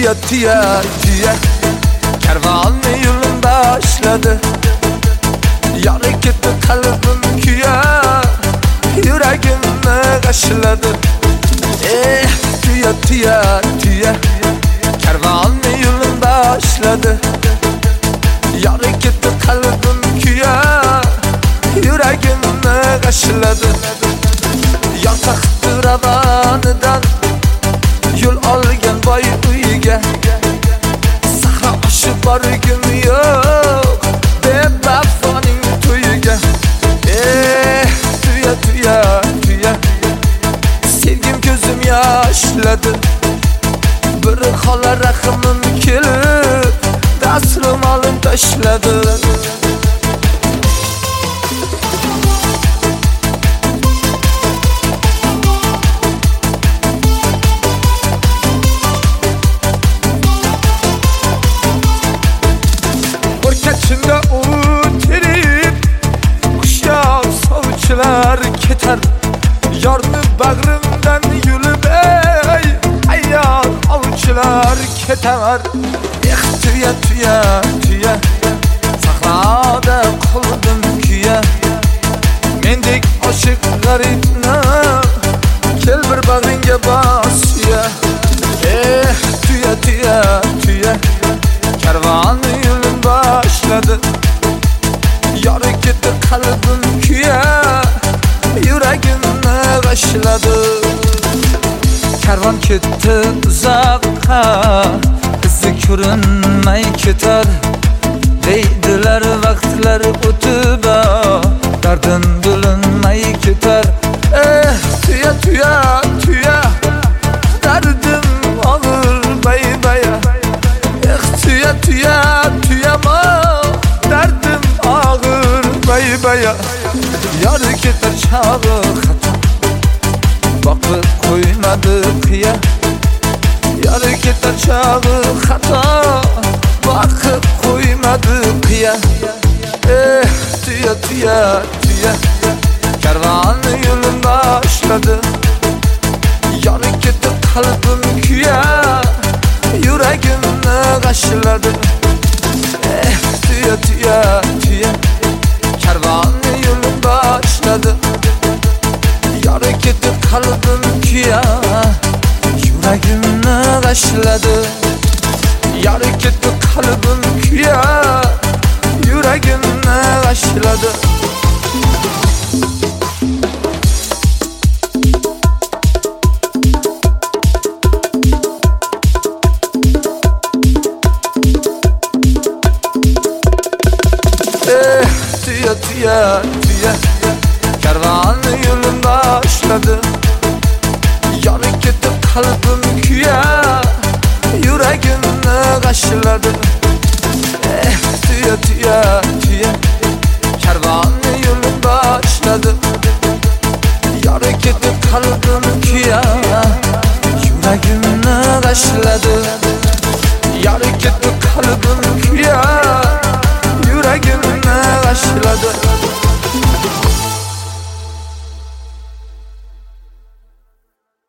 Tüya tüya tüya Kervan yolun başladı. Yarı gitti kalbim küya, yüreğimi kaşladı. Tüya tüya tüya Kervan yolun başladı. Yarı gitti kalbim küya, yüreğimi kaşladı. Yataktır avanıdan yol algan boy uyga. Sahra aşı borgim yo'q bevafoning to'yiga. Tüya tüya tüya sevgim ko'zim yoshladi. Bir xola rahmim kelib dastro'molim tashladi. Keçimde o'tirib qushyoq sovchilar ketar. Yorni bag'rimdan yulib ayyor ovchilar ketar. Tüya tüya tüya sahroda qoldim kuya. Mendek oshiq g'aribni kel bir bag'ringga bosiya. Tüya tüya tüya Kervan yolun başladı. Yarı gitti kalbim küya, yüreğimi kaşladı. Kervan ketdi uzoqqa, izi ko'rinmay ketar. Deydilar vaqtlar o'tib, dardim bilinmay ketar. Tüya tüya tüya dardim og'ir baybaya. Tüya tüya tüyama derdim ağır baybaya. Yarı ketar çağı hata bakıp koymadı kıya. Yarı ketar çağı hata bakıp koymadı kıya. Tüya tüya tüya kervan yolun başladı. Yarı ketar kalbim küya, yüreğimi kaşladı. Tüya tüya tüya kervan yolun başladı. Yarı gitti kalbim küya, yüreğimi kaşladı. Yarı gitti kalbim küya, yüreğimi kaşladı. Tüya tüya tüya kervan yolun başladı. Yarı gitti kalbim küya, yüreğimi kaşladı. Tüya tüya tüya kervan yolun başladı. Yarı gitti kalbim küya, yüreğimi kaşladı. Yarı gitti kalbim küya, yüreğimi kaşladı.